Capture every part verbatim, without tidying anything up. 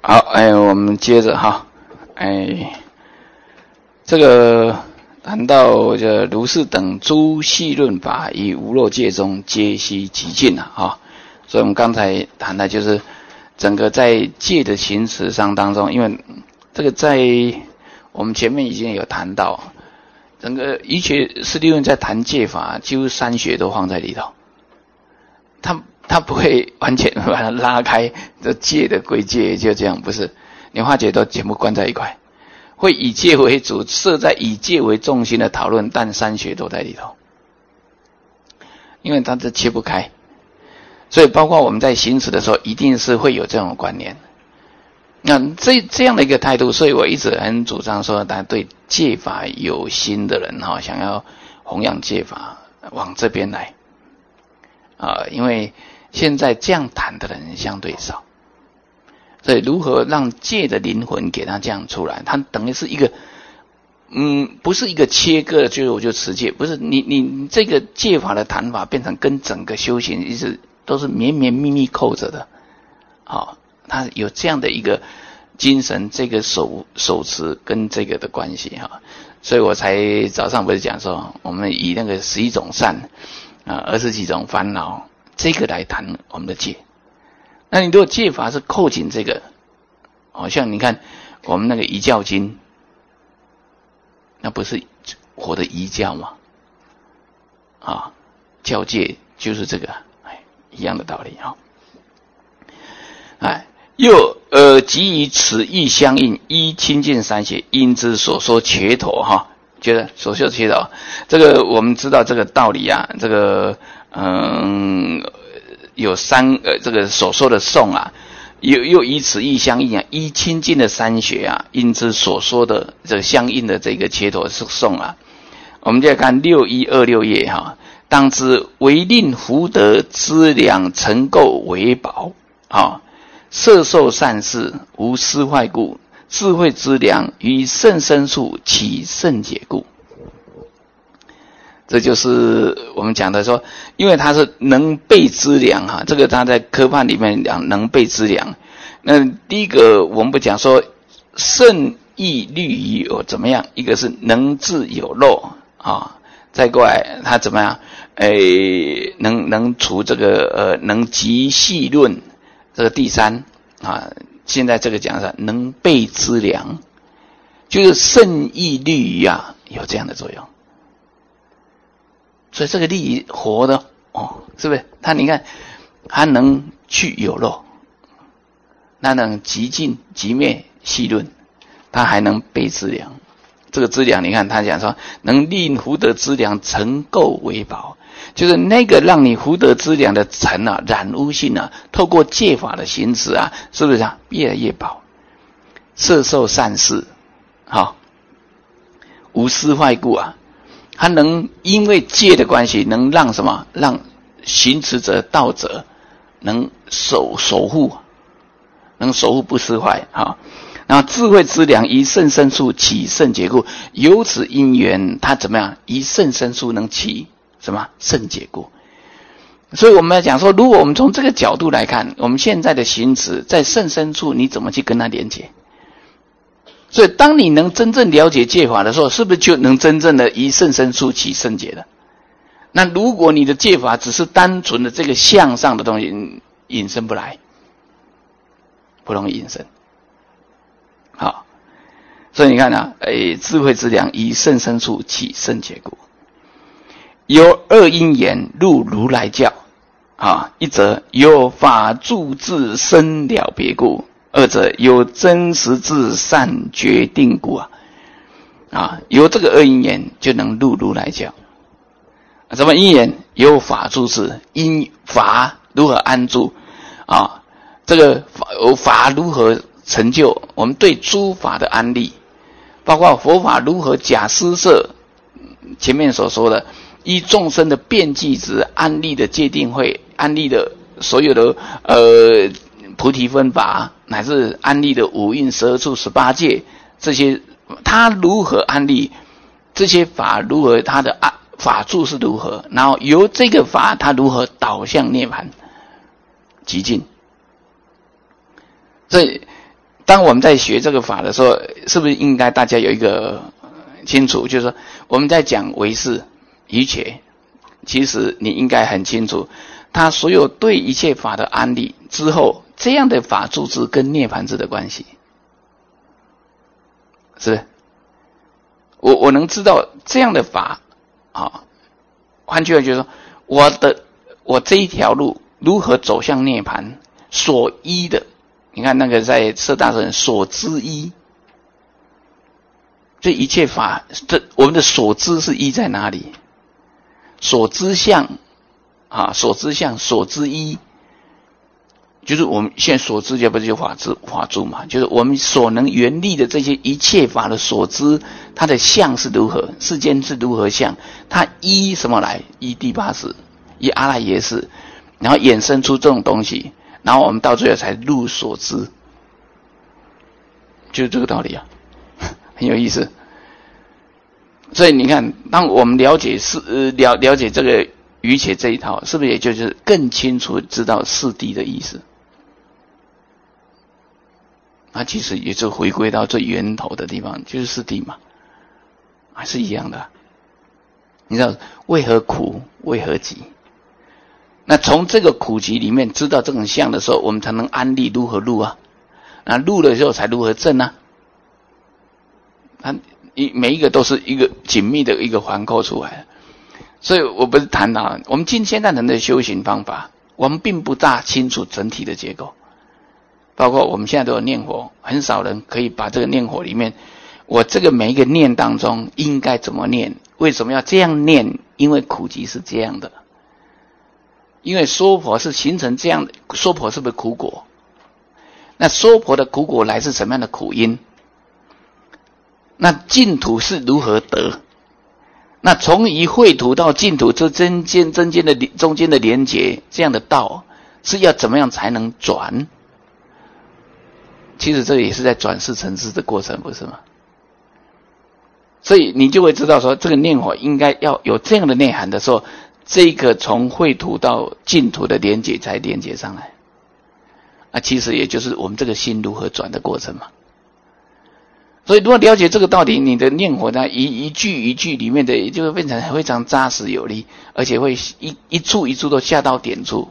好，哎，我们接着哈，哎，这个谈到这如是等诸细论法于无漏界中皆悉极尽了哈，所以我们刚才谈的就是整个在界的行持上当中，因为这个在我们前面已经有谈到，整个一切释地论在谈界法，几乎三学都放在里头，他。他不会完全把它拉开，这界的归界就这样，不是？莲花解都全部关在一块，会以界为主，设在以界为中心的讨论，但三学都在里头，因为它是切不开，所以包括我们在行持的时候，一定是会有这种观念。那这这样的一个态度，所以我一直很主张说，大家对戒法有心的人哈，想要弘扬戒法，往这边来啊，因为现在这样谈的人相对少，所以如何让戒的灵魂给他这样出来，它等于是一个，嗯，不是一个切割，就是我就持戒，不是你你这个戒法的谈法变成跟整个修行一直都是绵绵密密扣着的，好，它有这样的一个精神，这个手手持跟这个的关系哈，所以我才早上不是讲说，我们以那个十一种善啊，二十几种烦恼。这个来谈我们的戒，那你如果戒法是扣紧这个，好像你看我们那个遗教经，那不是活的遗教吗？啊，教戒就是这个，哎，一样的道理啊。哎，又呃，即与此意相应，依亲近三学，因之所说切头哈，觉得所说切头，这个我们知道这个道理啊，这个。嗯，有三呃，这个所说的颂啊，又又以此意相应啊，依亲近的三学啊，因之所说的这个相应的这个切头是颂啊。我们再看六一二六页哈，当知唯令福德资粮成垢为宝啊，摄受善事无失坏故，智慧之粮于甚深处起甚解故。这就是我们讲的说，因为它是能备资粮哈，这个它在科判里面讲能备资粮。那第一个我们不讲说圣义律仪有怎么样，一个是能治有漏啊，再过来它怎么样？诶，能能除这个呃能集细论，这个第三啊，现在这个讲的能备资粮，就是圣义律仪啊，有这样的作用。所以这个利益活的哦，是不是？它你看，它能去有漏，它能极尽极灭细论，它还能备资粮。这个资粮，你看他讲说，能令福德资粮成垢为宝，就是那个让你福德资粮的尘啊、染污性啊，透过戒法的行持啊，是不是啊？越来越薄，摄受善事，好，无失坏故啊。他能因为戒的关系，能让什么？让行持者、道者能守守护，能守护不失坏啊。然后智慧之粮于甚深处起甚解故，由此因缘，他怎么样？于甚深处能起什么甚解故？所以我们要讲说，如果我们从这个角度来看，我们现在的行持在甚深处，你怎么去跟他连结？所以当你能真正了解戒法的时候，是不是就能真正的以甚深处起甚解了？那如果你的戒法只是单纯的这个向上的东西，引申不来，不容易引申。好，所以你看啊，诶，智慧之粮以甚深处起甚解故，由二因缘入如来教啊，一则有法住自身了别故。二者有真实之善决定故啊，啊，有这个二因缘就能入如来教。什么因缘？有法住之，因法如何安住啊？这个法法如何成就？我们对诸法的安立，包括佛法如何假施设，前面所说的，依众生的遍计值安立的戒定慧，安立的所有的呃。菩提分法，乃至安立的五蕴十二处十八界，这些他如何安立？这些法如何？他的法住是如何？然后由这个法，他如何导向涅槃极尽？所以当我们在学这个法的时候，是不是应该大家有一个清楚，就是说我们在讲唯识瑜伽，其实你应该很清楚，他所有对一切法的安立之后，这样的法住智跟涅槃智的关系，是不是？我我能知道这样的法啊，换句话就是说，我的我这一条路如何走向涅槃所依的，你看那个在色大乘所知依，这一切法，这我们的所知是依在哪里？所知相啊，所知相，所知依，就是我们现在所知就不是就法知法住嘛，就是我们所能原立的这些一切法的所知，它的相是如何，世间是如何相，它依什么来？依第八识，依阿赖耶识，然后衍生出这种东西，然后我们到最后才入所知，就是这个道理啊，很有意思。所以你看，当我们了解是呃了了解这个瑜伽这一套，是不是也就是更清楚知道四谛的意思？那其实也就回归到最源头的地方，就是四谛嘛，还是一样的。你知道为何苦，为何集？那从这个苦集里面知道这种相的时候，我们才能安立如何入啊？那入了之后才如何证啊？它一每一个都是一个紧密的一个环扣出来，所以我不是谈到我们今现代人的修行方法，我们并不大清楚整体的结构，包括我们现在都有念佛，很少人可以把这个念佛里面，我这个每一个念当中应该怎么念，为什么要这样念？因为苦集是这样的，因为娑婆是形成这样的，娑婆是不是苦果？那娑婆的苦果来自什么样的苦因？那净土是如何得？那从于秽土到净土这中间中间的中间的连结，这样的道是要怎么样才能转？其实这也是在转世成智的过程，不是吗？所以你就会知道说，这个念佛应该要有这样的内涵的时候，这个从秽土到净土的连结才连结上来。啊，其实也就是我们这个心如何转的过程嘛。所以如果了解这个道理，你的念佛呢，一一句一句里面的就会变成非常扎实有力，而且会一一处一处都下到点处，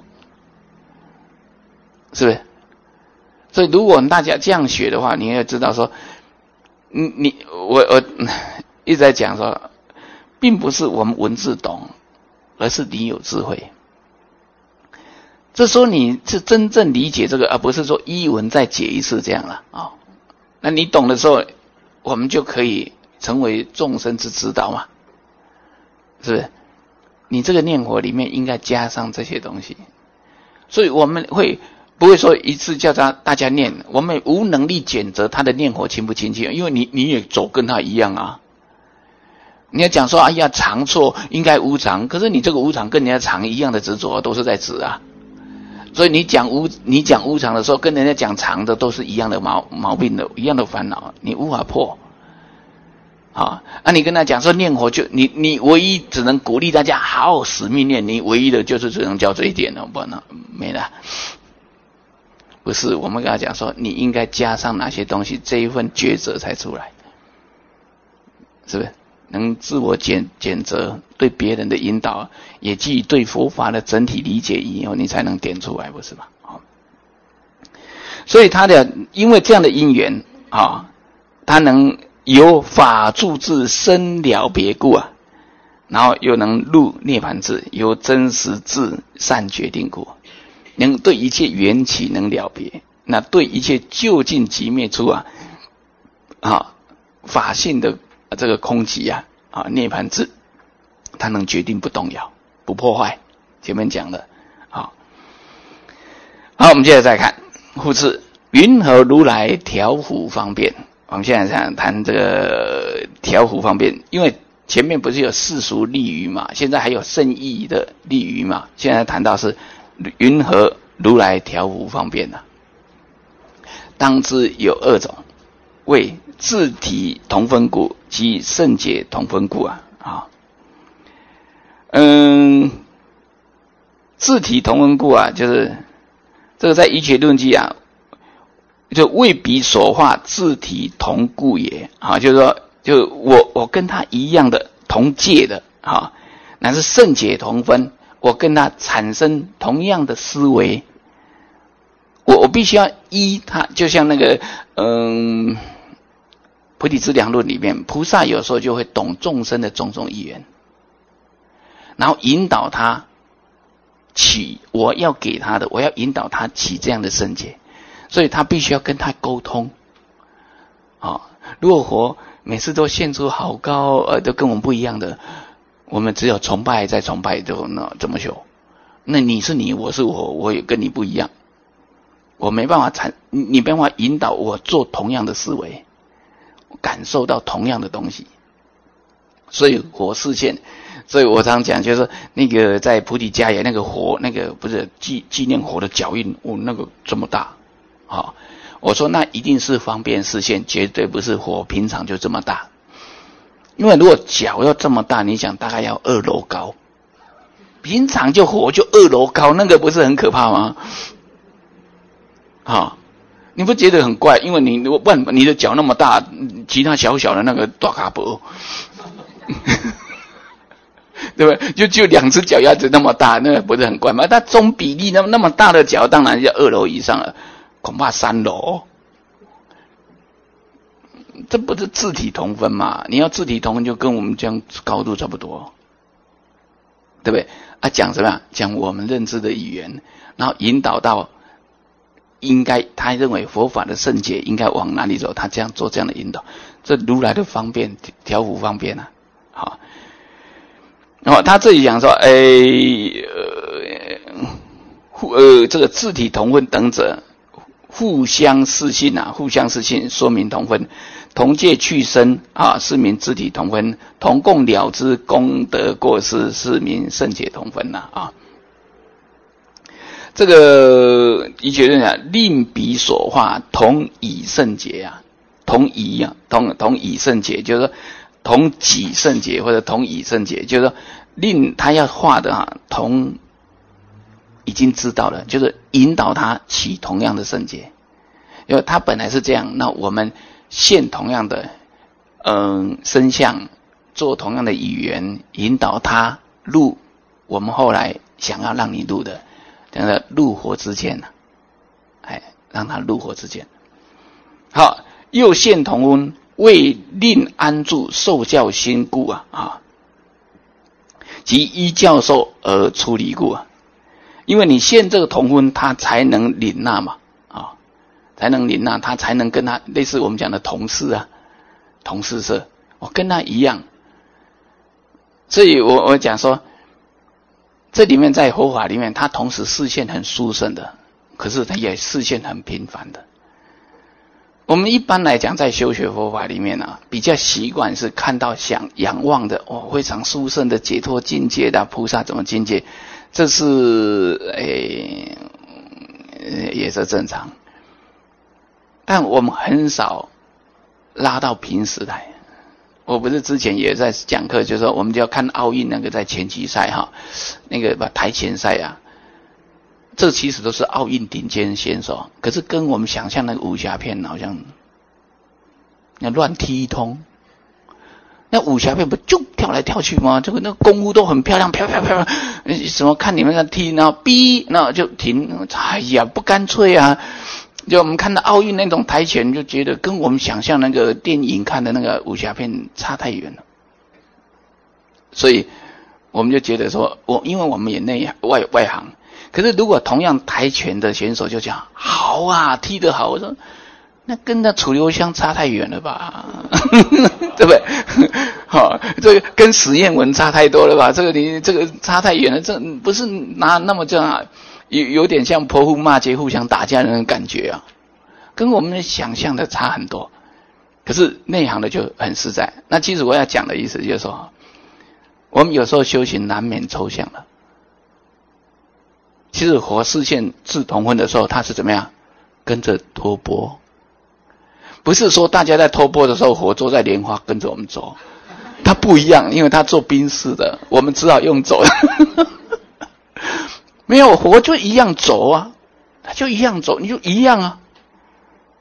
是不是？所以如果大家这样学的话，你要知道说，你你我我一直在讲说，并不是我们文字懂，而是你有智慧。这时候你是真正理解这个，而不是说一文再解一次这样了啊、哦。那你懂的时候，我们就可以成为众生之指导嘛，是不是？你这个念佛里面应该加上这些东西，所以我们会不会说一次叫他大家念，我们无能力检测他的念佛清不清净，因为你你也走跟他一样啊。你要讲说，哎呀，常错应该无常，可是你这个无常跟人家常一样的执着，都是在执啊。所以你讲无你讲无常的时候，跟人家讲常的都是一样的毛毛病的，一样的烦恼，你无法破。好，那、啊、你跟他讲说念佛就你你唯一只能鼓励大家好好死命念，你唯一的就是只能教这一点了，不然没了。不是，我们跟他讲说，你应该加上哪些东西，这一份抉择才出来，是不是？能自我检检责，对别人的引导，也基于对佛法的整体理解以后，你才能点出来，不是吗？好，所以他的因为这样的因缘啊，他能由法住智深了别故啊，然后又能入涅槃智，由真实智善决定故，能对一切缘起能了别，那对一切究竟即灭出啊，啊法性的这个空寂啊，啊涅槃智，它能决定不动摇、不破坏。前面讲的，好，好，我们接着再看复次，云何如来调伏方便？我们现在想谈这个调伏方便，因为前面不是有世俗利于嘛，现在还有圣义的利于嘛，现在谈到是云何如来调伏方便呢、啊？当知有二种，为自体同分故及圣解同分故啊啊，嗯，自体同分故啊，就是这个在《瑜伽论记》啊， 就为彼所化，自体同故也。啊，就是说，就我我跟他一样的同界的，啊，乃是圣解同分，我跟他产生同样的思维。我我必须要依他，就像那个嗯，《菩提资粮论》里面，菩萨有时候就会懂众生的种种意愿，然后引导他起我要给他的，我要引导他起这样的圣解，所以他必须要跟他沟通。啊，如果佛每次都现出好高，呃，都跟我们不一样的，我们只有崇拜再崇拜，就那怎么修？那你是你，我是我，我也跟你不一样。我没办法产，你没办法引导我做同样的思维，感受到同样的东西。所以火视线，所以我常讲就是那个在菩提迦耶那个火，那个不是纪纪念火的脚印，哦，那个这么大，好，我说那一定是方便视线，绝对不是火平常就这么大。因为如果脚要这么大，你想大概要二楼高，平常就火就二楼高，那个不是很可怕吗？啊，你不觉得很怪？因为你如果问你的脚那么大，其他小小的那个大卡脖，对不对？就就两只脚丫子那么大，那不是很怪吗？它中比例那么那么大的脚，当然要二楼以上了，恐怕三楼。这不是自体同分嘛？你要自体同分，就跟我们这样高度差不多，对不对？啊，讲什么样？讲我们认知的语言，然后引导到。应该他认为佛法的圣解应该往哪里走，他这样做这样的引导，这如来的方便，调伏方便啊。好，哦，他这里讲说，哎，呃，互呃，这个自体同分等者，互相视性啊，互相视性，说明同分，同界去生啊，是名自体同分，同共了知功德过失，是名圣解同分呐啊。这个一觉得讲，令彼所化，同以圣解啊，同以啊，同同以圣解，就是说同己圣解或者同以圣解，就是说令他要画的啊，同已经知道了，就是引导他起同样的圣解，因为他本来是这样，那我们现同样的嗯身相，做同样的语言，引导他入我们后来想要让你入的。这样的入火之见呢、啊，哎，让他入火之见。好，又现同温，为令安住受教心故啊啊，即依教授而出离故啊。因为你现这个同温，他才能领纳嘛啊，才能领纳，他才能跟他类似我们讲的同事啊，同事社，我跟他一样。所以我我讲说。这里面在佛法里面，它同时视线很殊胜的，可是它也视线很平凡的。我们一般来讲，在修学佛法里面啊，比较习惯是看到想仰望的哦，非常殊胜的解脱境界的菩萨怎么境界，这是诶、呃、也是正常。但我们很少拉到平时来。我不是之前也在讲课，就是说我们就要看奥运那个在拳击赛哈，那个把台前赛啊，这其实都是奥运顶尖选手，可是跟我们想象那个武侠片好像那乱踢一通。那武侠片不就跳来跳去吗？这个那个功夫都很漂亮，漂漂漂亮。什么看你们在踢，然后逼，那就停。哎呀，不干脆啊！就我们看到奥运那种台拳，就觉得跟我们想象那个电影看的那个武侠片差太远了。所以我们就觉得说，我因为我们也内外外行，可是如果同样台拳的选手就讲好啊，踢得好，我说那跟那楚留香差太远了吧，对不对？好，这个跟史艳文差太多了吧？这个你这个差太远了，这不是拿那么这样。有有点像泼妇骂街互相打架的那种感觉啊，跟我们想象的差很多。可是内行的就很实在。那其实我要讲的意思就是说，我们有时候修行难免抽象了。其实佛视线自同分的时候，他是怎么样？跟着托钵，不是说大家在托钵的时候，佛坐在莲花跟着我们走，他不一样，因为他做宾士的，我们只好用走的。没有，佛就一样走啊，他就一样走，你就一样啊。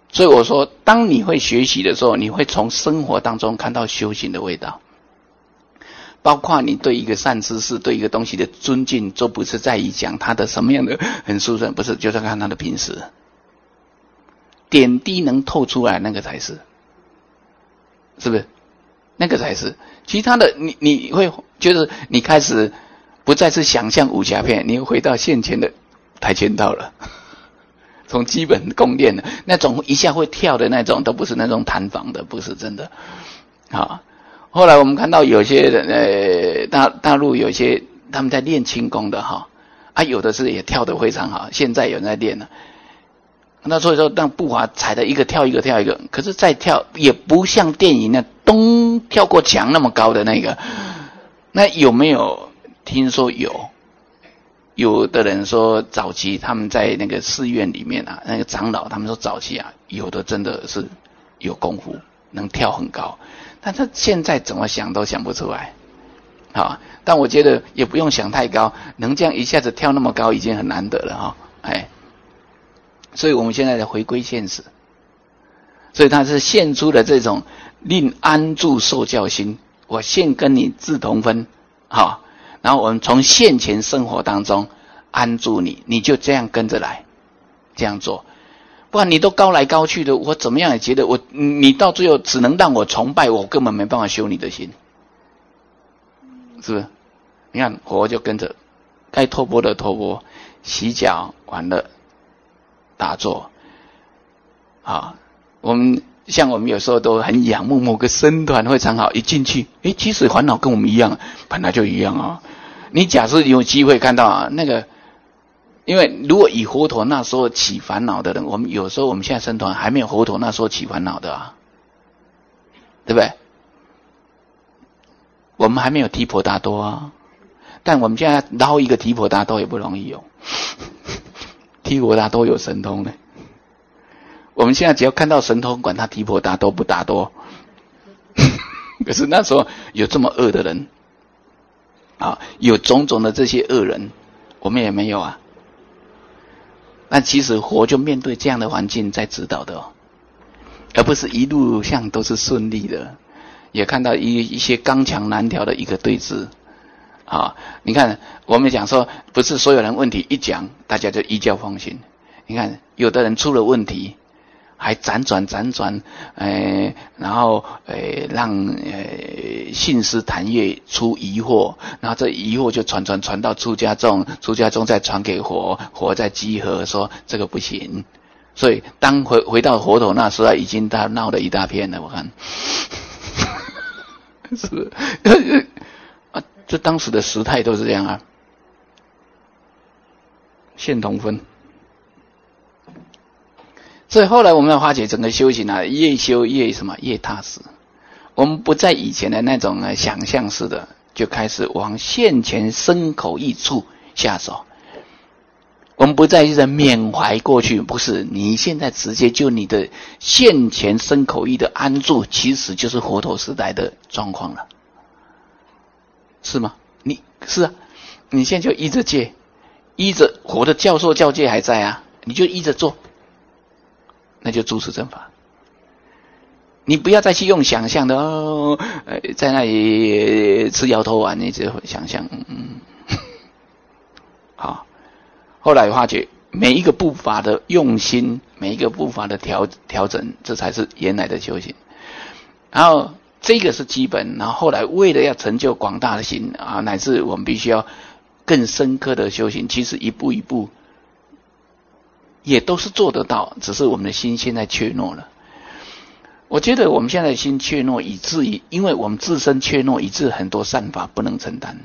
所以我说，当你会学习的时候，你会从生活当中看到修行的味道。包括你对一个善知识、对一个东西的尊敬，都不是在于讲他的什么样的很殊胜，不是，就是看他的平时点滴能透出来，那个才是，是不是？那个才是。其他的，你你会觉得你开始不再是想象武侠片，你会回到现前的跆拳道了。从基本功练的那种一下会跳的那种，都不是那种弹簧的，不是真的。好。后来我们看到有些人，呃，大大陆有些他们在练轻功的哈，啊，有的是也跳得非常好，现在有人在练了。那所以说，让步伐踩的一个跳一个跳一个，可是再跳也不像电影那咚跳过墙那么高的那个。那有没有听说有？有的人说早期他们在那个寺院里面啊，那个长老他们说早期啊，有的真的是有功夫，能跳很高。但他现在怎么想都想不出来，好，但我觉得也不用想太高，能这样一下子跳那么高已经很难得了哈，哎，所以我们现在在回归现实，所以他是现出的这种令安住受教心，我现跟你志同分，好，然后我们从现前生活当中安住你，你就这样跟着来，这样做。不然你都高来高去的，我怎么样也觉得我你到最后只能让我崇拜，我根本没办法修你的心，是不是？你看活就跟着，该托钵的托钵，洗脚完了打坐，啊，我们像我们有时候都很仰慕某个僧团会常好，一进去，诶，其实烦恼跟我们一样，本来就一样啊。你假设有机会看到啊那个。因为如果以佛陀那时候起烦恼的人，我们有时候我们现在僧团还没有佛陀那时候起烦恼的啊，对不对？我们还没有提婆达多啊，但我们现在捞一个提婆达多也不容易哦。提婆达多有神通呢，我们现在只要看到神通，管他提婆达多不达多。可是那时候有这么恶的人啊，有种种的这些恶人，我们也没有啊。那其实佛就面对这样的环境在指导的哦，而不是一路上都是顺利的，也看到一一些刚强难调的一个对峙啊。你看我们讲说，不是所有人问题一讲大家就一觉放心，你看有的人出了问题还辗转辗转，呃，然后呃让呃信师谭月出疑惑，然后这疑惑就传传传到出家众，出家众再传给佛，佛再集合说这个不行，所以当回回到佛陀那时候，已经他闹了一大片了，我看，是不是？啊，这当时的时态都是这样啊，现同分。所以后来我们要发觉整个修行啊，越修越什么越踏实。我们不在以前的那种呢想象式的，就开始往现前身口意处下手。我们不再是缅怀过去，不是，你现在直接就你的现前身口意的安住，其实就是佛陀时代的状况了，是吗？你是啊，你现在就依着戒，依着佛的教授教戒还在啊，你就依着做。那就住持正法，你不要再去用想象的哦，呃，在那里吃摇头丸，你只会想象，嗯，好。后来发觉每一个步伐的用心，每一个步伐的调调整，这才是原来的修行。然后这个是基本，然后后来为了要成就广大的心啊，乃至我们必须要更深刻的修行，其实一步一步。也都是做得到，只是我们的心现在怯懦了。我觉得我们现在的心怯懦，以至于因为我们自身怯懦，以致很多善法不能承担。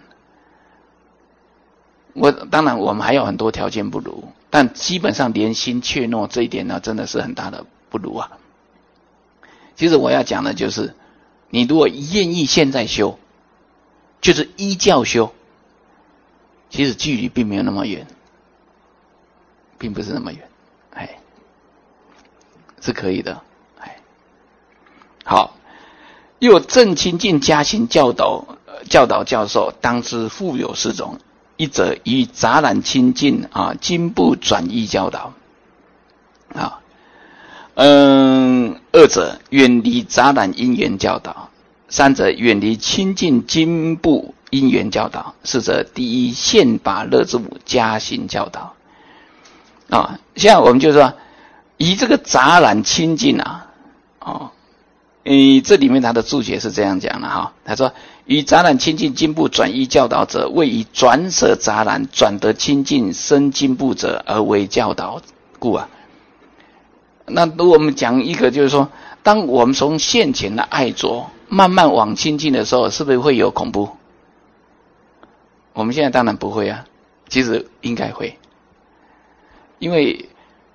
我当然我们还有很多条件不如，但基本上连心怯懦这一点呢，真的是很大的不如啊。其实我要讲的就是，你如果愿意现在修，就是依教修，其实距离并没有那么远。并不是那么远，哎，是可以的，哎，好，又正清净家行教导，呃、教导教授，当知复有四种：一者以杂染清净啊，经部转译教导啊， 嗯，二者远离杂染因缘教导，三者远离亲近经部因缘教导，四者第一现法乐之母加行教导。啊，现在我们就说，以这个杂染亲近啊，哦，诶，这里面他的注解是这样讲的哈，他说，与杂染亲近经部转依教导者，为以转舍杂染，转得亲近生经部者而为教导故啊。那如果我们讲一个，就是说，当我们从现前的爱着慢慢往亲近的时候，是不是会有恐怖？我们现在当然不会啊，其实应该会。因为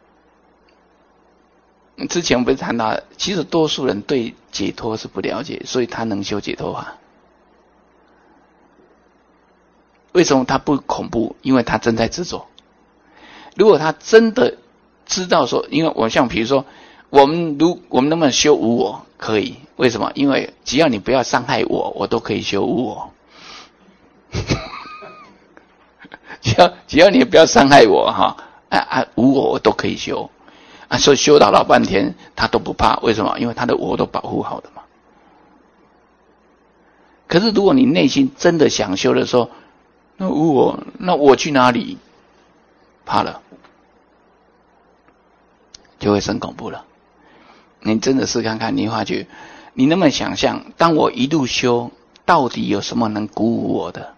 之前我们不是谈到，其实多数人对解脱是不了解，所以他能修解脱法。为什么他不恐怖？因为他正在执着。如果他真的知道说，因为我像比如说，我们如我们能不能修无我？可以。为什么？因为只要你不要伤害我，我都可以修无我。只要只要你不要伤害我哈。啊啊，无我我都可以修，啊，所以修到老半天他都不怕，为什么？因为他的我都保护好的嘛。可是如果你内心真的想修的时候，那无我，那我去哪里？怕了，就会生恐怖了。你真的试看看，你会发觉，你能不能想象，当我一路修，到底有什么能鼓舞我的？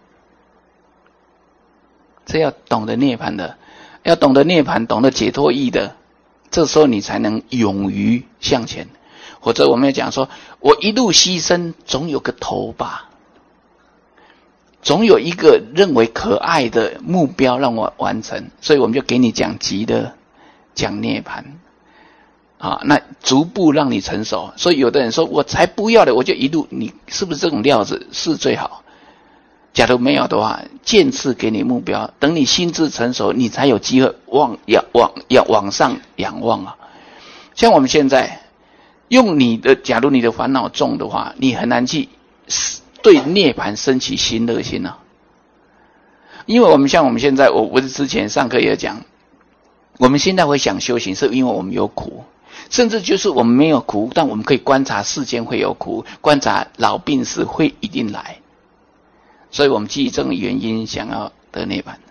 这要懂得涅槃的。要懂得涅槃，懂得解脱义的，这时候你才能勇于向前。或者我们要讲说，我一路牺牲，总有个头吧，总有一个认为可爱的目标让我完成，所以我们就给你讲极乐，讲涅槃，啊，那逐步让你成熟。所以有的人说，我才不要的，我就一路，你是不是这种料子？是最好。假如没有的话，渐次给你目标，等你心智成熟，你才有机会往要往要往上仰望啊。像我们现在用你的，假如你的烦恼重的话，你很难去对涅槃升起新乐心啊。因为我们像我们现在，我我之前上课也讲，我们现在会想修行，是因为我们有苦，甚至就是我们没有苦，但我们可以观察世间会有苦，观察老病死会一定来。所以我们基于这种原因想要得涅槃。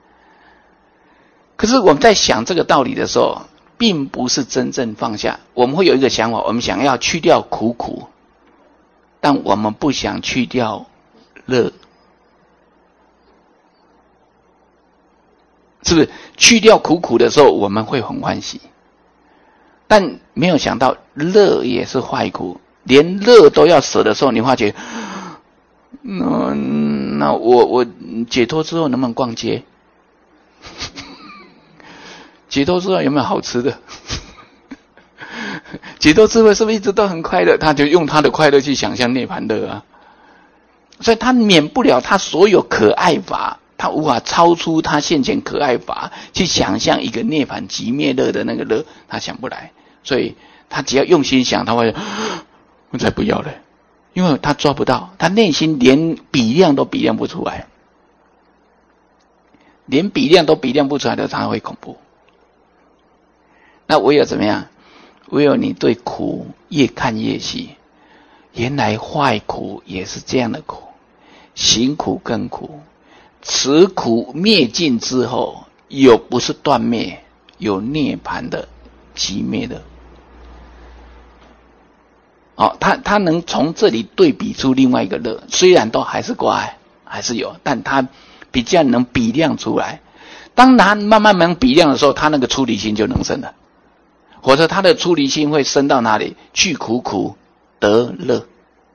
可是我们在想这个道理的时候，并不是真正放下。我们会有一个想法，我们想要去掉苦苦，但我们不想去掉乐。是不是？去掉苦苦的时候，我们会很欢喜，但没有想到乐也是坏苦，连乐都要舍的时候，你发觉，那那我我解脱之后能不能逛街？解脱之后有没有好吃的？解脱智慧是不是一直都很快乐？他就用他的快乐去想象涅槃乐啊，所以他免不了他所有可爱法，他无法超出他现前可爱法去想象一个涅槃极灭乐的那个乐，他想不来，所以他只要用心想，他会我才不要了，因为他抓不到，他内心连比量都比量不出来，连比量都比量不出来的，他会恐怖。那唯有怎么样？唯有你对苦越看越细，原来坏苦也是这样的苦，行苦更苦，此苦灭尽之后，有不是断灭，有涅槃的极灭的。哦，他他能从这里对比出另外一个乐，虽然都还是怪，还是有，但他比较能比量出来。当他慢慢能比量的时候，他那个出离心就能生了。或者他的出离心会升到哪里？去苦苦得乐。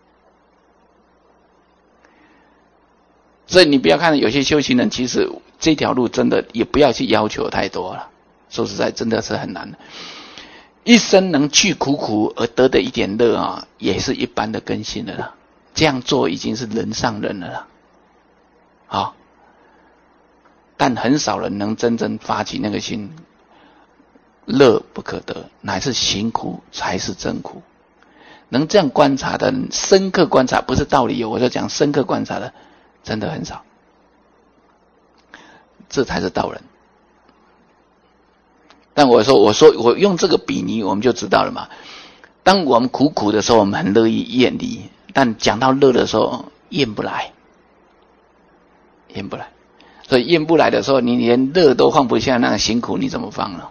所以你不要看有些修行人，其实这条路真的也不要去要求太多了。说实在，真的是很难的。一生能去苦苦而得的一点乐啊，也是一般的根性了啦。这样做已经是人上人了啦。好，但很少人能真正发起那个心。乐不可得，乃是行苦才是真苦。能这样观察的人，深刻观察，不是道理有，我就讲深刻观察的，真的很少。这才是道人。 但我说我说我用这个比拟，我们就知道了嘛。当我们苦苦的时候，我们很乐意厌离，但讲到乐的时候，厌不来，厌不来。所以厌不来的时候，你连乐都放不下，那个辛苦你怎么放呢？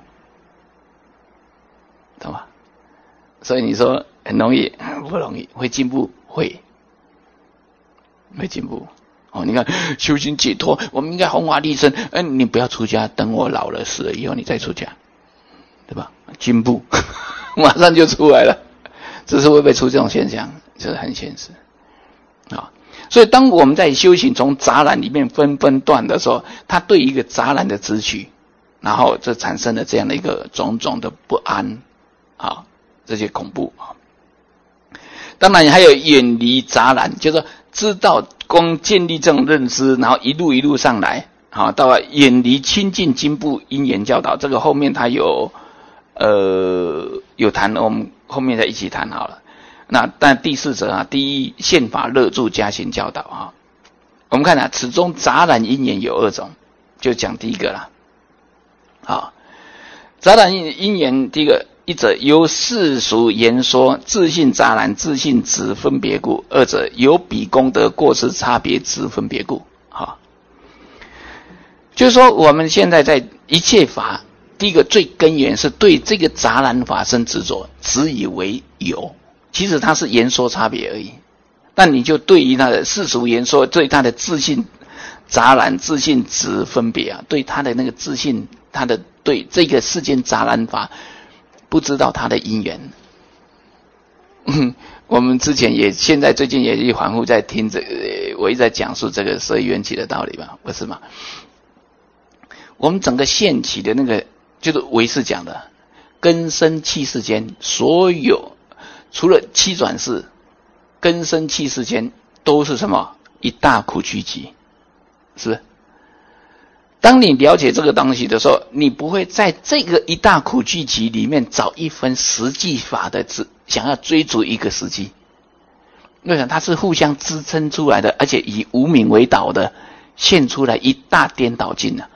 懂吗？所以你说很容易，不容易，会进步，会，会进步。哦，你看修行解脱，我们应该弘法利生。嗯、呃，你不要出家，等我老了死了以后你再出家，对吧？进步马上就出来了，只是会不会出这种现象，这是很现实啊。所以当我们在修行从杂染里面分分段的时候，他对一个杂染的知趣，然后这产生了这样的一个种种的不安啊，这些恐怖啊。当然还有远离杂染，就是说知道光建立这种认知，然后一路一路上来，好，到了远离亲近经部因缘教导，这个后面他有呃有谈，我们后面再一起谈好了。那但第四则啊，第一宪法乐助加行教导啊，我们看啊，此中杂染因缘有二种，就讲第一个啦。好，杂染因缘第一个，一者由世俗言说自性杂染自性执分别故，二者由彼功德过失差别执分别故。好，就是说我们现在在一切法，第一个最根源是对这个杂染法生执着，执以为有。其实它是言说差别而已，但你就对于它的世俗言说，对它的自性杂染、自性执分别啊，对它的那个自性，它的对这个世间杂染法，不知道它的因缘。嗯，我们之前也，现在最近也一反复在听这个，我一直在讲述这个十二缘起的道理吧，不是吗？我们整个现起的那个，就是唯识讲的根生气世间所有。除了七转世，根生气世间都是什么？一大苦聚集，是不是？当你了解这个东西的时候，你不会在这个一大苦聚集里面找一分实际法的想要追逐一个实际。为什么？它是互相支撑出来的，而且以无明为导的，现出来一大颠倒境呢、啊。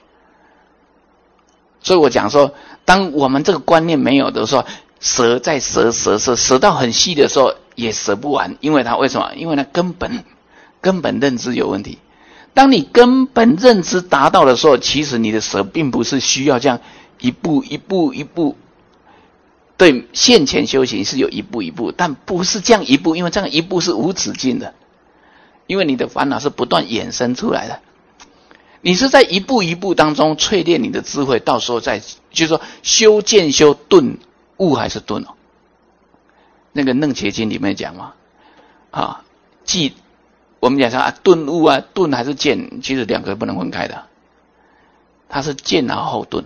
所以我讲说，当我们这个观念没有的时候，蛇在蛇蛇蛇蛇到很细的时候也蛇不完，因为它为什么？因为它根本根本认知有问题。当你根本认知达到的时候，其实你的蛇并不是需要这样一步一步一步。对现前修行是有一步一步，但不是这样一步，因为这样一步是无止境的，因为你的烦恼是不断衍生出来的。你是在一步一步当中淬炼你的智慧，到时候再就是说修渐修顿悟还是顿哦？那个楞伽经里面讲嘛，啊，即我们讲说啊，顿悟啊，顿还是渐，其实两个不能分开的，它是渐然后顿，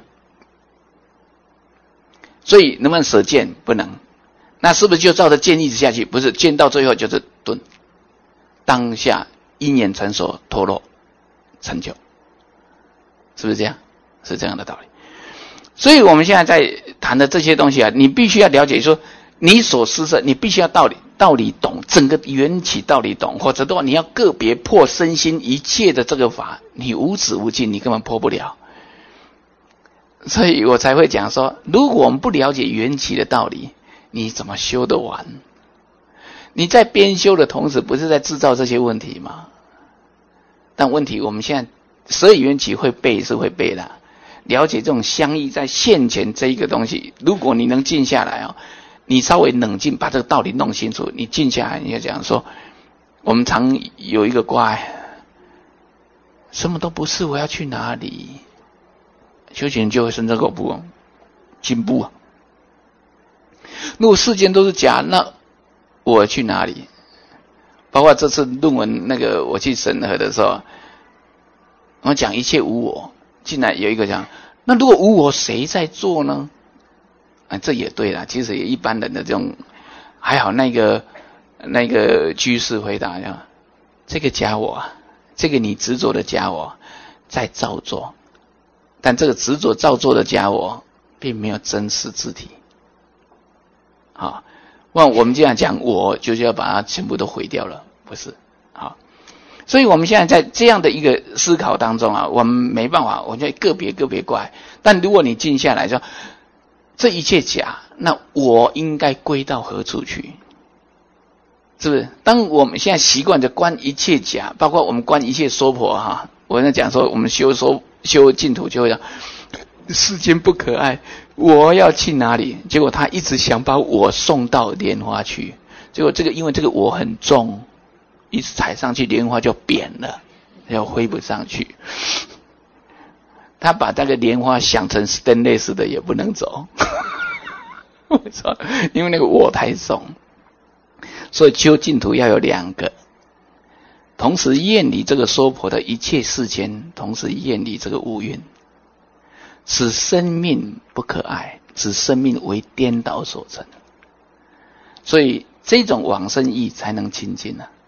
所以能不能舍渐不能？那是不是就照着渐一直下去？不是，渐到最后就是顿，当下因缘成熟脱落成就，是不是这样？是这样的道理。所以我们现在在谈的这些东西啊，你必须要了解说，你所施设，你必须要道理道理懂，整个缘起道理懂，或者的话你要个别破身心一切的这个法，你无止无尽，你根本破不了。所以我才会讲说，如果我们不了解缘起的道理，你怎么修得完？你在边修的同时，不是在制造这些问题吗？但问题我们现在十二缘起会背是会背的。了解这种相依在现前这一个东西，如果你能静下来哦，你稍微冷静，把这个道理弄清楚，你静下来，你就讲说，我们常有一个怪，什么都不是，我要去哪里？修行就会生这个不进步啊。如果世间都是假，那我去哪里？包括这次论文那个我去审核的时候，我讲一切无我。进来有一个讲，那如果无我，谁在做呢？啊，这也对啦。其实也一般人的这种，还好那个那个居士回答呀，这个假我，这个你执着的假我在造作，但这个执着造作的假我并没有真实自体。好，那我们这样讲，我就是要把它全部都毁掉了，不是？好， 所以我们现在在这样的一个思考当中啊，我们没办法，我觉得个别个别怪。但如果你静下来说，这一切假，那我应该归到何处去？是不是？当我们现在习惯着观一切假，包括我们观一切娑婆哈，我在讲说我们修修修净土就会讲世间不可爱，我要去哪里？结果他一直想把我送到莲花去，结果这个因为这个我很重，一直踩上去莲花就扁了，要挥不上去。他把那个莲花想成 stainless 的也不能走，为什么？因为那个我太重。所以修净土要有两个，同时厌离这个娑婆的一切世间，同时厌离这个五蕴，使生命不可爱，使生命为颠倒所成。所以这种往生意才能清净啊，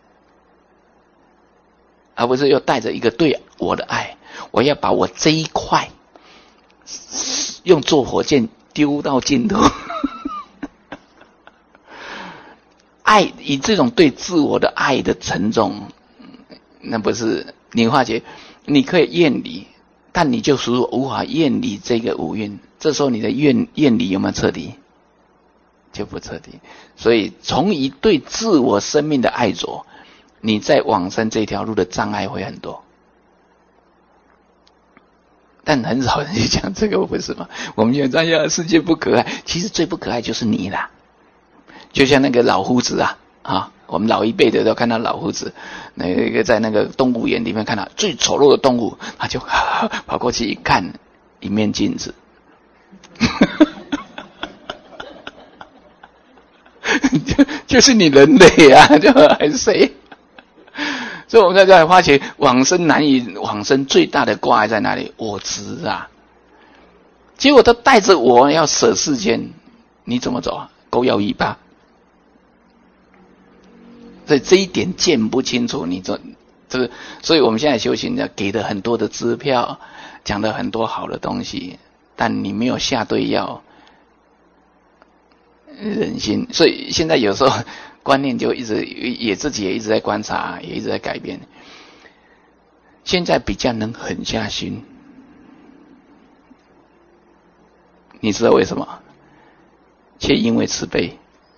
而不是又带着一个对我的爱，我要把我这一块用坐火箭丢到净土。爱以这种对自我的爱的沉重，那不是莲花劫，你可以厌离，但你就是无法厌离这个五蕴。这时候你的厌厌离有没有彻底？就不彻底。所以从一对自我生命的爱着，你在往生这条路的障碍会很多。但很少人去讲这个，不是吗？我们讲哎呀，世界不可爱，其实最不可爱就是你啦。就像那个老胡子啊，啊，我们老一辈的都看到老胡子，那个在那个动物园里面看到最丑陋的动物，他就跑过去一看，一面镜子，就就是你人类啊，就还谁？所以我们在这里发觉往生难以往生最大的挂碍在哪里？我执啊！结果他带着我要舍世间，你怎么走啊？狗咬尾巴。所以这一点见不清楚，你这这个，所以我们现在修行呢，给的很多的支票，讲的很多好的东西，但你没有下对药，人心。所以现在有时候观念就一直也自己也一直在观察，也一直在改变。现在比较能狠下心，你知道为什么？却因为慈悲。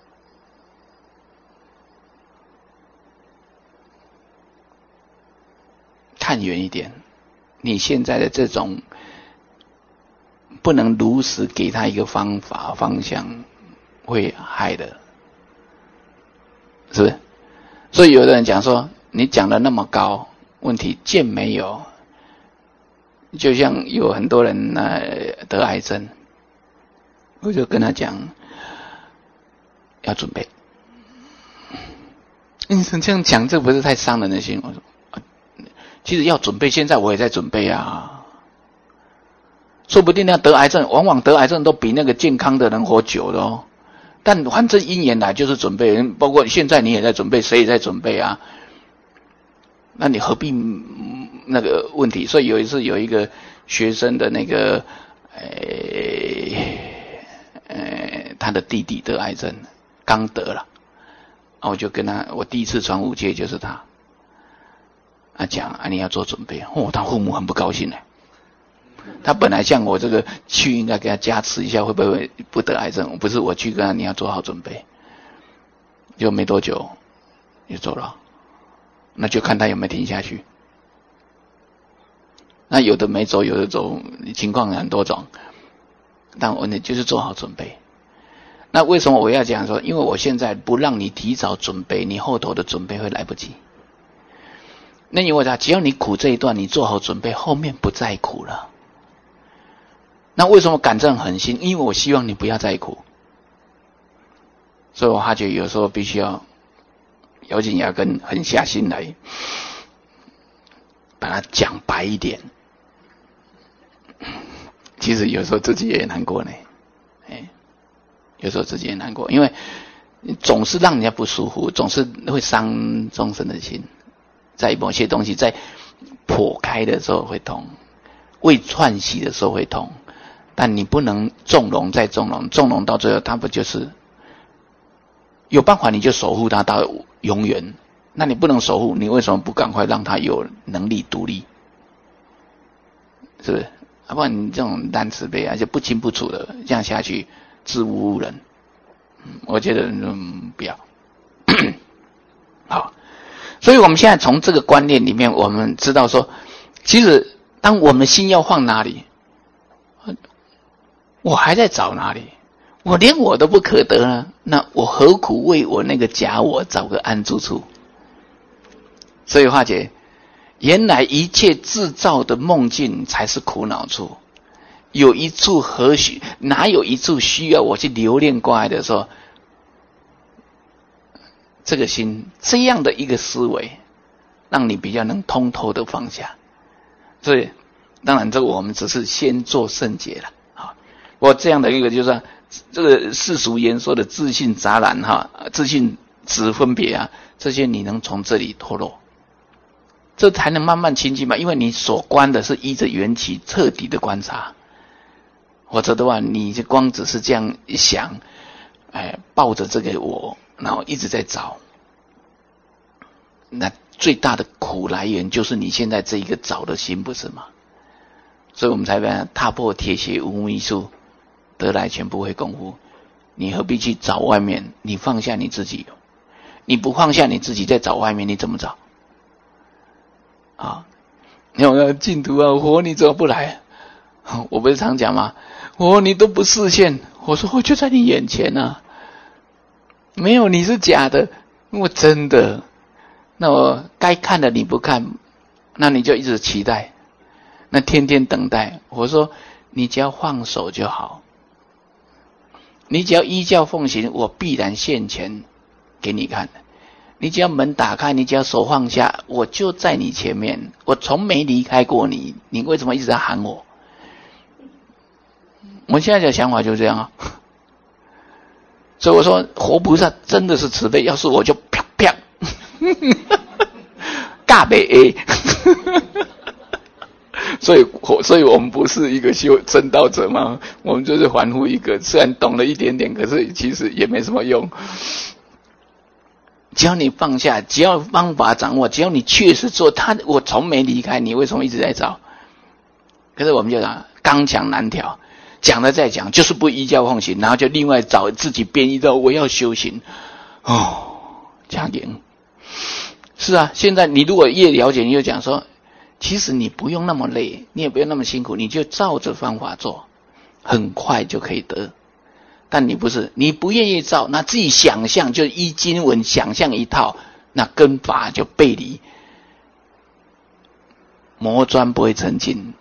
看远一点，你现在的这种不能如实给他一个方法方向，会害的，是不是？所以有的人讲说，你讲的那么高，问题见没有？就像有很多人呃得癌症，我就跟他讲要准备。你这样讲，这不是太伤人的心？我说。其实要准备，现在我也在准备啊。说不定要得癌症，往往得癌症都比那个健康的人活久了哦。但反正因缘来就是准备，包括现在你也在准备，谁也在准备啊。那你何必那个问题？所以有一次有一个学生的那个，呃呃，他的弟弟得癌症，刚得了，啊，我就跟他，我第一次传五戒就是他。啊讲啊你要做准备哦，他父母很不高兴呢。他本来像我这个去应该给他加持一下，会不会不得癌症？不是我去跟他，你要做好准备。就没多久就走了，那就看他有没有停下去。那有的没走，有的走，情况很多种。但我呢就是做好准备。那为什么我要讲说？因为我现在不让你提早准备，你后头的准备会来不及。那因为啥？只要你苦这一段，你做好准备，后面不再苦了。那为什么敢这样狠心？因为我希望你不要再苦，所以我发觉有时候必须要咬紧牙根，狠下心来，把它讲白一点。其实有时候自己也难过呢，哎，有时候自己也难过，因为总是让人家不舒服，总是会伤众生的心。在某些东西在破开的时候会痛，未串习的时候会痛，但你不能纵容再纵容，纵容到最后，它不就是有办法你就守护它到永远， 那你不能守护，你为什么不赶快让他有能力独立？是不是？要不然你这种烂慈悲而且不清不楚的这样下去，自无误人。嗯，我觉得嗯不要。好，所以我们现在从这个观念里面，我们知道说，其实当我们心要放哪里，我还在找哪里，我连我都不可得呢，那我何苦为我那个假我找个安住处？所以化解，原来一切制造的梦境才是苦恼处，有一处何须，哪有一处需要我去留恋挂碍的时候，这个心这样的一个思维，让你比较能通透的放下。所以当然这个我们只是先做圣洁了啊。我这样的一个就是说，这个世俗言说的自信杂染哈，自信执分别啊，这些你能从这里脱落，这才能慢慢清净嘛。因为你所观的是依着缘起彻底的观察，否则的话，你就光只是这样一想，哎，抱着这个我，然后一直在找，那最大的苦来源就是你现在这一个找的心，不是吗？所以我们才把踏破铁鞋无觅处，得来全不会功夫。你何必去找外面？你放下你自己，你不放下你自己，再找外面，你怎么找？啊，你有净土啊，佛你怎么不来？我不是常讲吗？我你都不视线，我说我就在你眼前啊，没有你是假的，我真的。那我该看的你不看，那你就一直期待，那天天等待。我说你只要放手就好，你只要依教奉行，我必然现前给你看。你只要门打开，你只要手放下，我就在你前面，我从没离开过你，你为什么一直在喊我？我现在的想法就是这样啊。所以我说活菩萨真的是慈悲，要是我就啪啪尬北 A 所以所以我们不是一个修正道者嘛，我们就是凡夫一个，虽然懂了一点点，可是其实也没什么用。只要你放下，只要方法掌握，只要你确实做他，我从没离开你，为什么一直在找？可是我们就讲刚强难调，讲了再讲，就是不依教奉行，然后就另外找自己编一道我要修行哦，加严。是啊，现在你如果越了解，你就讲说，其实你不用那么累，你也不用那么辛苦，你就照着方法做，很快就可以得。但你不是，你不愿意照，那自己想象就依经文想象一套，那跟法就背离，磨砖不会成金。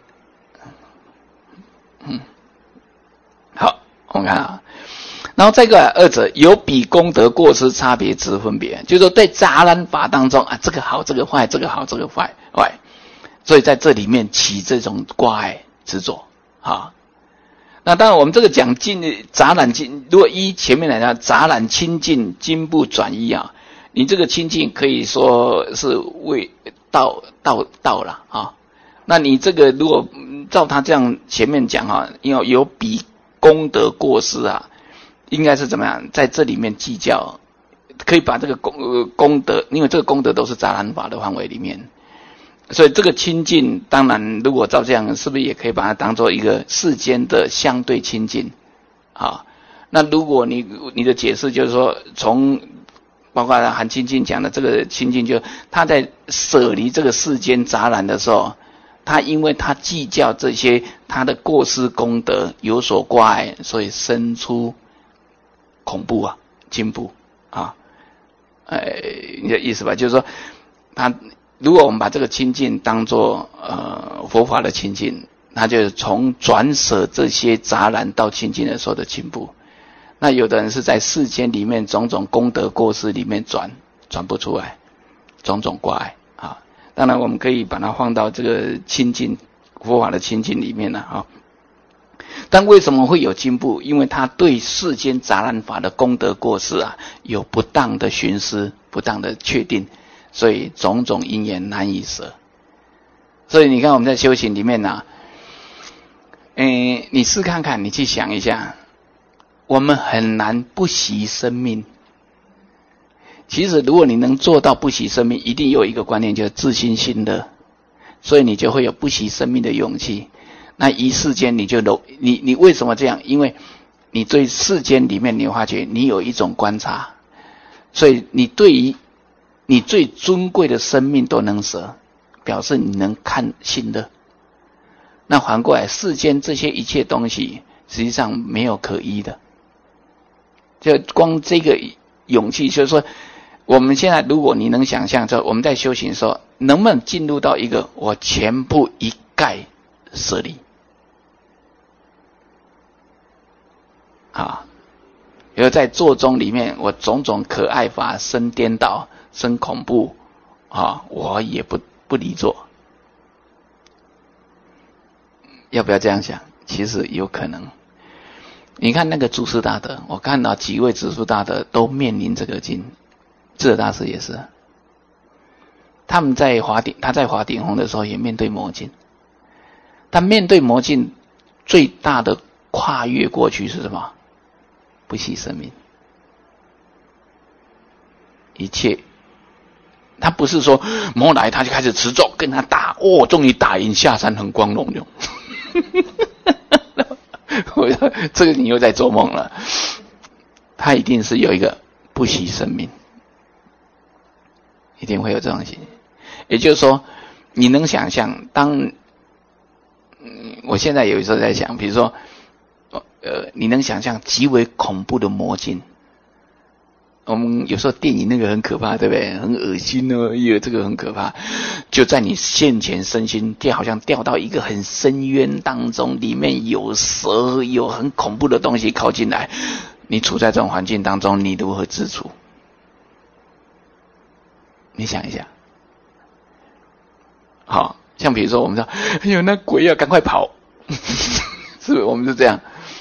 嗯，好，我们看啊，然后再一个二者有比功德过失差别之分别，就是说对杂染法当中啊，这个好，这个坏，这个好，这个坏，坏，所以在这里面起这种挂碍执着啊。那当然我们这个讲净杂染净，如果依前面来讲，杂染清净经部转移啊，你这个清净可以说是为道道道了啊。那你这个如果照他这样前面讲啊，要有比功德过失啊，应该是怎么样在这里面计较，可以把这个功、呃、功德，因为这个功德都是杂染法的范围里面，所以这个清净当然如果照这样，是不是也可以把它当做一个世间的相对清净啊？那如果你你的解释就是说，从包括韩清净讲的这个清净，就他在舍离这个世间杂染的时候，他因为他计较这些他的过失功德有所挂碍，所以生出恐怖啊惊怖啊，哎，你的意思吧，就是说他如果我们把这个清净当作呃佛法的清净，那就是从转舍这些杂染到清净的时候的进步。那有的人是在世间里面种种功德过失里面转转不出来，种种挂碍啊。当然我们可以把它放到这个清净佛法的清净里面了啊。但为什么会有进步？因为他对世间杂染法的功德过失啊有不当的寻思，不当的确定，所以种种因缘难以舍。所以你看我们在修行里面啊，诶，你试看看，你去想一下，我们很难不惜生命。 其实如果你能做到不惜生命，一定有一个观念，就是自信心乐，所以你就会有不惜生命的勇气。那一世间你就你你为什么这样？因为你对世间里面你发觉你有一种观察，所以你对于你最尊贵的生命都能舍，表示你能看信乐。那反过来，世间这些一切东西实际上没有可依的，就光这个勇气，就是说我们现在如果你能想象，就我们在修行的时候能不能进入到一个我全部一概舍离啊？因为在坐中里面，我种种可爱法生颠倒生恐怖啊，我也不不离坐。要不要这样想？其实有可能。你看那个祖师大德，我看到几位祖师大德都面临这个境，智者大师也是。他们在华顶，他在华顶峰的时候也面对魔境。他面对魔境最大的跨越过去是什么？不惜生命。一切，他不是说魔来他就开始持咒跟他打，哦，终于打赢，下山很光荣的。我说这个你又在做梦了，他一定是有一个不惜生命，一定会有这种情形。也就是说，你能想象，当嗯，我现在有时候在想，比如说，呃，你能想象极为恐怖的魔境？我们有时候电影那个很可怕，对不对？很恶心哦，有这个很可怕，就在你现前身心掉，好像掉到一个很深渊当中，里面有蛇，有很恐怖的东西靠近来，你处在这种环境当中，你如何自处？你想一下，好像比如说我们说，哎呦那鬼啊，赶快跑，是不是？我们就这样。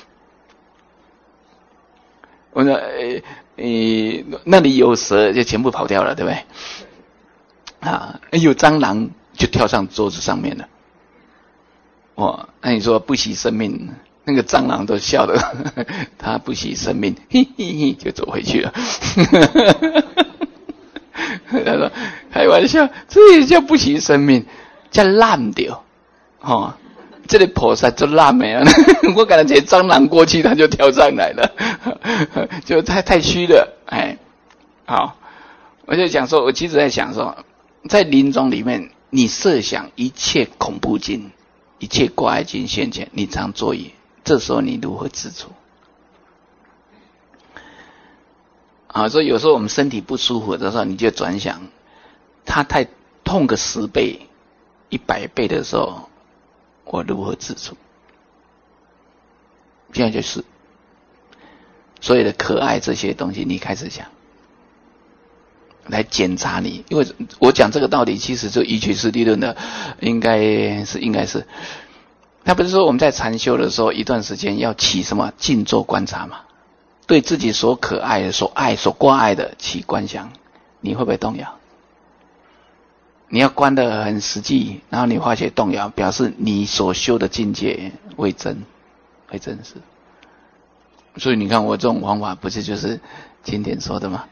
我说，诶、诶，那里有蛇就全部跑掉了，对不对？啊，有蟑螂就跳上桌子上面了。哦，那你说不惜生命，那个蟑螂都笑了，他不惜生命，嘿嘿嘿，就走回去了。他说开玩笑，这也叫不惜生命，叫烂掉，哦。这里菩萨就烂没了，我感觉蟑螂过去他就跳上来了，就太太虚了，哎，好，我就讲说，我其实在想说，在临终里面，你设想一切恐怖境、一切挂碍境现前，你常作意，这时候你如何自处？啊，所以有时候我们身体不舒服的时候，你就转想，他太痛个十倍、一百倍的时候。我如何自处？现在就是所有的可爱这些东西，你开始想来检查你。因为我讲这个道理，其实就依据是理论的，应该是应该是。他不是说我们在禅修的时候，一段时间要起什么静坐观察嘛？对自己所可爱的、所爱、所挂碍的起观想，你会不会动摇？你要观得很实际，然后你发觉动摇，表示你所修的境界未真，未真实。所以你看我这种方法，不是就是经典说的吗？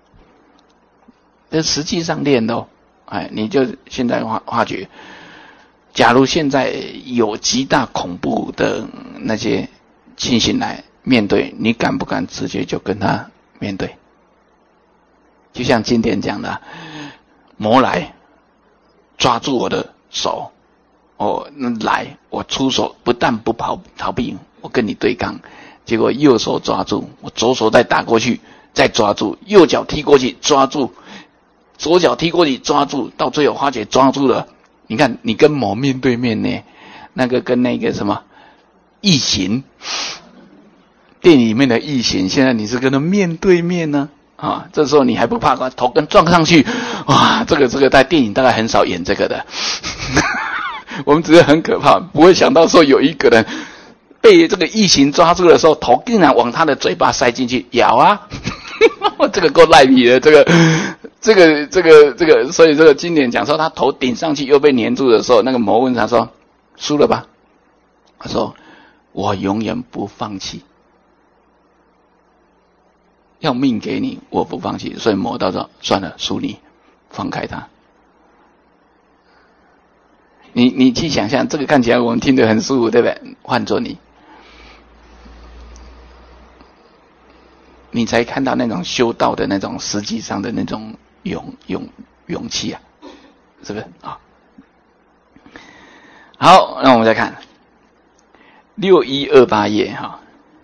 这实际上练的哦，哎，你就现在发发觉，假如现在有极大恐怖的那些情形来面对，你敢不敢直接就跟他面对？就像经典讲的，魔来。抓住我的手，哦，来，我出手不但不跑逃避，我跟你对抗，结果右手抓住，我左手再打过去，再抓住，右脚踢过去，抓住，左脚踢过去，抓住，到最后花姐抓住了。你看，你跟魔面对面呢，那个跟那个什么异形，电影里面的异形，现在你是跟他面对面呢。啊，这时候你还不怕，头跟撞上去，哇，这个这个在电影大概很少演这个的，我们只是很可怕，不会想到说有一个人被这个异形抓住的时候，头竟然往他的嘴巴塞进去咬啊，这个够赖皮的，这个这个这个这个，所以这个经典讲说他头顶上去又被黏住的时候，那个魔问他说输了吧？他说我永远不放弃。 要命给你，我不放弃，所以磨到这算了，属你，放开他。你你去想象，这个看起来我们听得很舒服，对不对？换做你，你才看到那种修道的那种实际上的那种勇勇勇气啊，是不是啊？好，那我们再看六一二八页哈，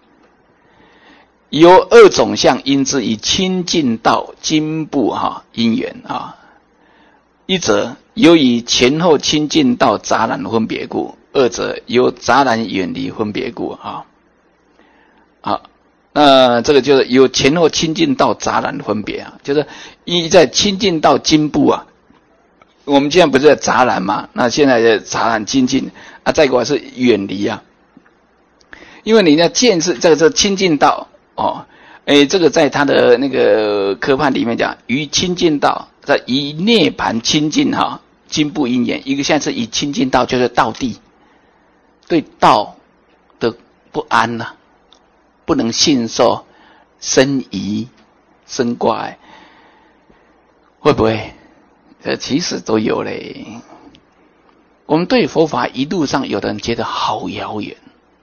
有二种相因之以清净道经部哈因缘啊，一则由于前后清净道杂染分别故，二者由杂染远离分别故啊。好，那这个就是由前后清净道杂染分别啊，就是一在清净道经部啊，我们现在不是在杂染吗？那现在的杂染清净啊，再过来是远离啊，因为你要见识这个这清净道哦，诶，这个在他的那个科判里面讲，于清净道在以涅盘清净哈。经部因缘，一个现在是以清净道，就是道地，对道的不安呐、啊，不能信受，生疑、生怪，会不会？呃，其实都有嘞。我们对佛法一路上，有的人觉得好遥远，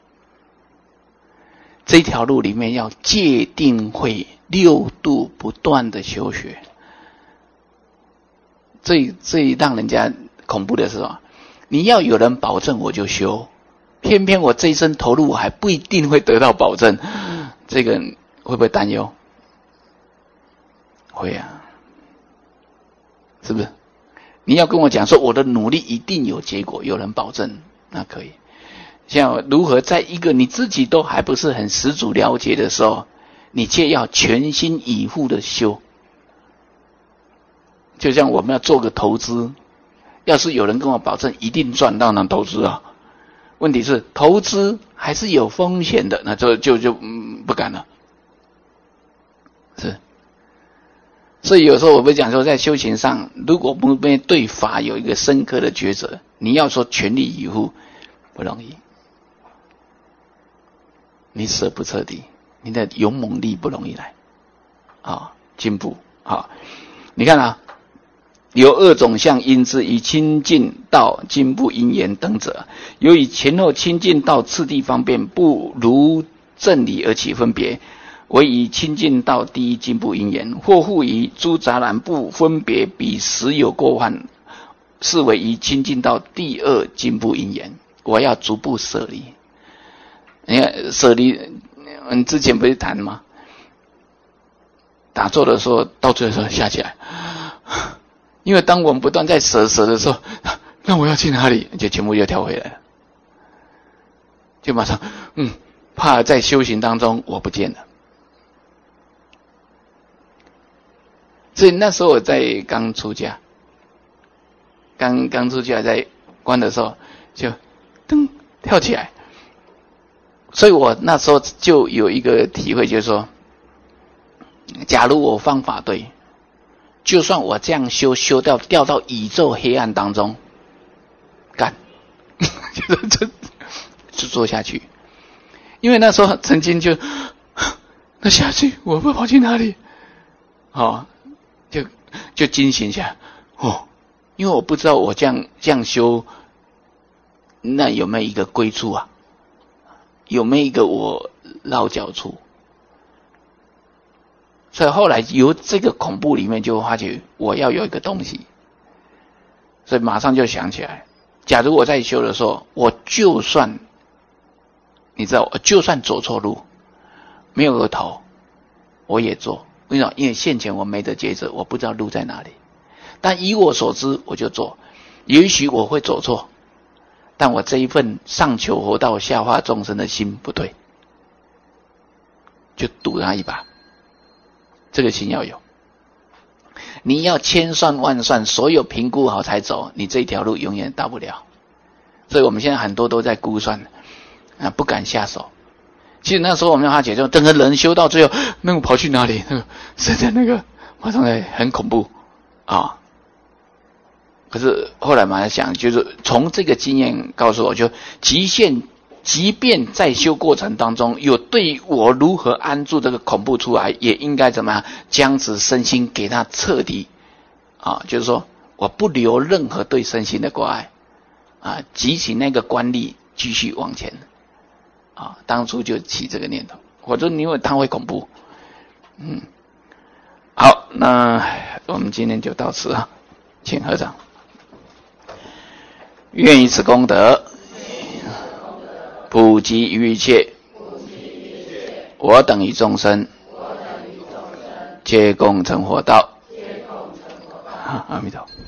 这条路里面要戒定慧六度不断的修学。最最让人家恐怖的是什么？你要有人保证我就修，偏偏我这一生投入我还不一定会得到保证，这个会不会担忧？会啊，是不是？你要跟我讲说我的努力一定有结果，有人保证，那可以。像如何在一个你自己都还不是很十足了解的时候，你却要全心以赴的修。就像我们要做个投资，要是有人跟我保证一定赚到那投资啊，问题是投资还是有风险的，那就就就嗯不敢了。是，所以有时候我会讲说，在修行上，如果不对法有一个深刻的抉择，你要说全力以赴不容易，你舍不彻底，你的勇猛力不容易来啊，进步啊，你看啊。有二种相因之以清净道经部因缘等者，由于前后清净道次第方便不如正理而起分别，为以清净道第一经部因缘，或复以诸杂染不分别比实有过患，是为以清净道第二经部因缘。我要逐步舍离。你看舍离，嗯，之前不是谈吗？打坐的时候，到最后时候下起来。因为当我们不断在舍舍的时候，那我要去哪里？就全部又跳回来了，就马上嗯，怕在修行当中我不见了。所以那时候我在刚出家，刚刚出家在关的时候，就噔跳起来。所以我那时候就有一个体会，就是说，假如我方法对。就算我这样修修到掉到宇宙黑暗当中，干，就就就做下去。因为那时候曾经就那下去，我会跑去哪里？哦，就就惊醒一下哦，因为我不知道我这样这样修，那有没有一个归处啊？有没有一个我落脚处？所以后来由这个恐怖里面就发觉我要有一个东西，所以马上就想起来，假如我在修的时候，我就算你知道，我就算走错路，没有个头，我也做。为什么？因为现前我没得抉择，我不知道路在哪里。但以我所知，我就做。也许我会走错，但我这一份上求活道下化众生的心不对，就赌他一把。这个心要有，你要千算万算，所有评估好才走，你这条路永远到不了。所以我们现在很多都在估算啊，不敢下手。其实那时候我们要解说，整个人修到最后，那个跑去哪里？那个现在那个马上来很恐怖啊。可是后来马上想，就是从这个经验告诉我，就极限即便在修过程当中有对我如何安住这个恐怖出来，也应该怎么样将此身心给他彻底啊，就是说我不留任何对身心的挂碍啊，激起那个观力继续往前啊，当初就起这个念头，否则因为他会恐怖。嗯，好，那我们今天就到此啊，请合掌。愿以此功德普及于一切，我等于众生皆共成佛道。阿弥陀佛。